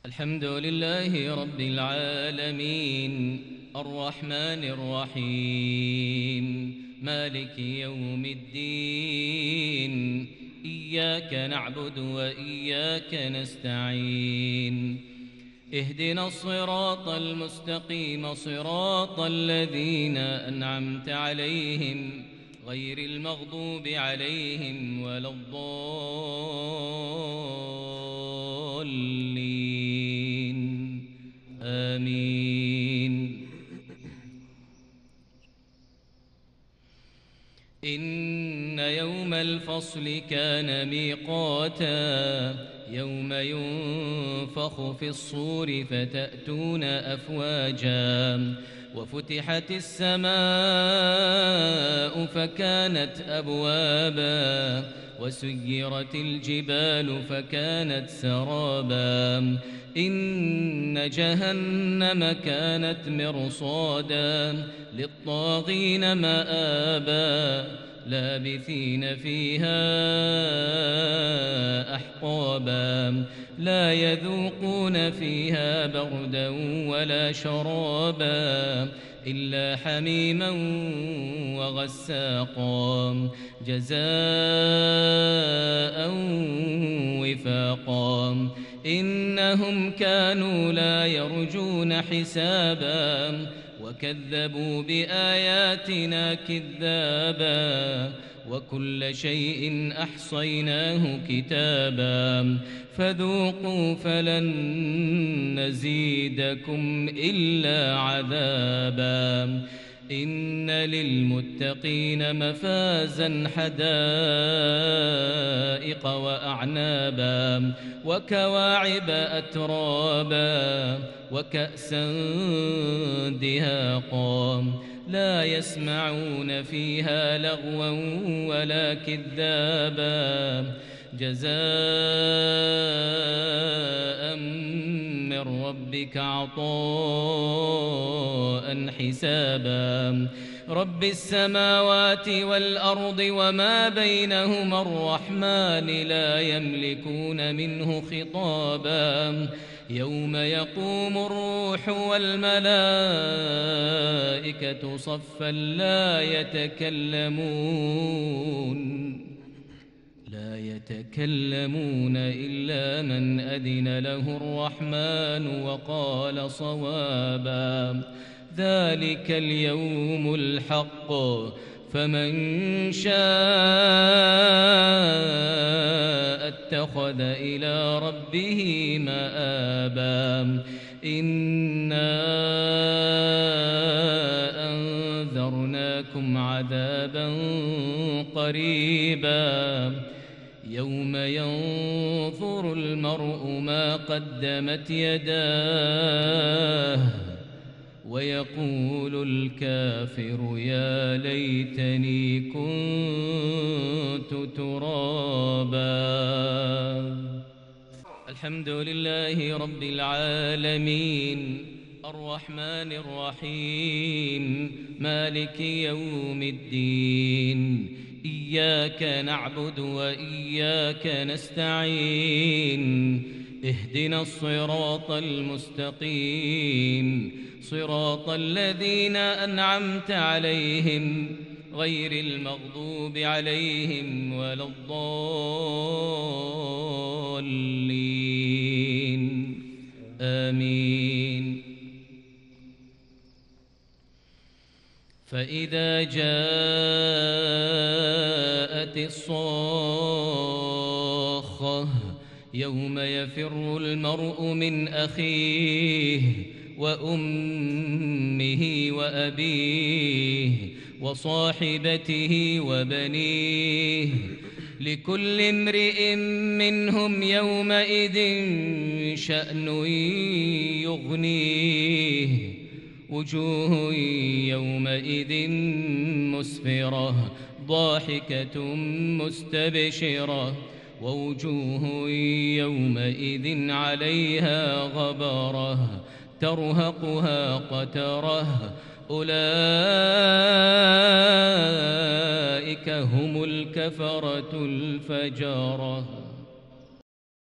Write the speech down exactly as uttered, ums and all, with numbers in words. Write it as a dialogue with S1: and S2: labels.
S1: الحمد لله رب العالمين الرحمن الرحيم مالك يوم الدين إياك نعبد وإياك نستعين اهدنا الصراط المستقيم صراط الذين أنعمت عليهم غير المغضوب عليهم ولا الضالين آمين. إن يوم الفصل كان ميقاتا يوم ينفخ في الصور فتأتون أفواجا وفتحت السماء فكانت أبوابا وسيرت الجبال فكانت سرابا إن جهنم كانت مرصادا للطاغين مآبا لابثين فيها أحقابا لا يذوقون فيها بردا ولا شرابا إلا حميما وغساقا جزاء وفاقا إنهم كانوا لا يرجون حسابا وكذبوا بآياتنا كذابا وكل شيء أحصيناه كتابا فذوقوا فلن نزيدكم إلا عذابا إن للمتقين مفازا حدائق وأعنابا وكواعب أترابا وكأسا دهاقا لا يسمعون فيها لغوا ولا كذابا جزاء من ربك عطاء حسابا رب السماوات والأرض وما بينهما الرحمن لا يملكون منه خطابا يوم يقوم الروح والملائكة صفا لا يتكلمون لا يتكلمون إلا من أذن له الرحمن وقال صوابا ذلك اليوم الحق فمن شاء اتخذ إلى ربه مآبا إنا أنذرناكم عذابا قريبا يوم ينظر المرء ما قدمت يداه ويقول الكافر يا ليتني كنت ترابا. الحمد لله رب العالمين الرحمن الرحيم مالك يوم الدين إياك نعبد وإياك نستعين اهدنا الصراط المستقيم صراط الذين أنعمت عليهم غير المغضوب عليهم ولا الضالين آمين. فإذا جاءت الصاخة يوم يفر المرء من أخيه وأمه وأبيه وصاحبته وبنيه لكل امرئ منهم يومئذ شأن يغنيه وجوه يومئذ مسفرة ضاحكة مستبشرة ووجوه يومئذ عليها غبرة ترهقها قترة أولئك هم الكفرة الفجرة.